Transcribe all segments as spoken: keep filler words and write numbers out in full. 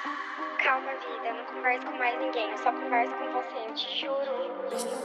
Calma, vida, não converso com mais ninguém, eu só converso com você, eu te juro.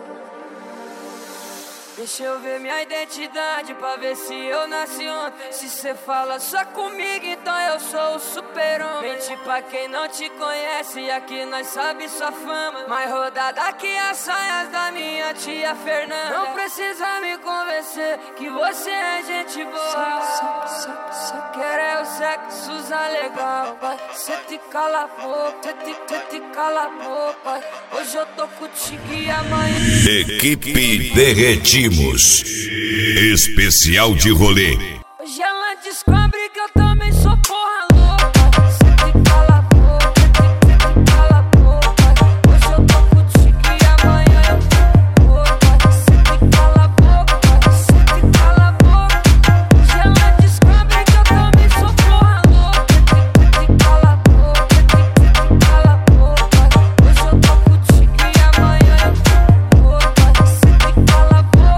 Deixa eu ver minha identidade pra ver se eu nasci ontem. Se cê fala só comigo, então eu sou o super-homem. Mente pra quem não te conhece, aqui nós sabe sua fama. Mais rodada que as saias da minha tia Fernanda. Não precisa me convencer que você é gente boa. Só, só, só quero é o sexo usar legal, pai. Cê te cala a boca, cê te, cê te cala a boca, pai. Hoje eu tô contigo e amanhã. Equipe Derretimos. Especial de rolê. Hoje ela descobre que eu também sou porra louca. Cê te cala a boca, cê te cala a boca. Hoje eu tô contigo e amanhã eu tô louca. Cê te cala a boca, cê te cala a boca. Hoje ela descobre que eu também sou porra louca. Cê te cala a boca, cê te cala a boca. Hoje eu tô contigo e amanhã eu tô louca. Cê te cala a boca.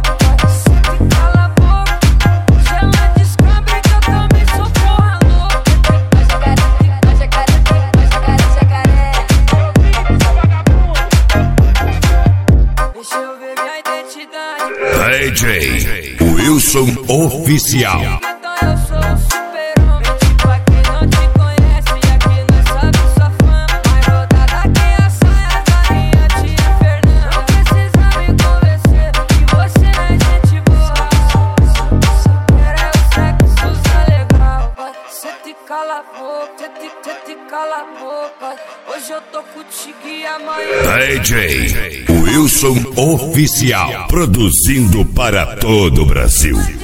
D J Wilson Oficial. Então eu sou o super-homem. Tipo, quem não te conhece, aqui nós sabe sua fama. Mais rodada que a saia da minha tia Fernanda. Não precisa me convencer que você é gente boa. Só quero é o sexo usar legal, pai. Cê te cala a boca, cê te, cê te cala a boca. Hoje eu tô contigo e amanhã. D J Wilson Oficial, produzindo para todo o Brasil.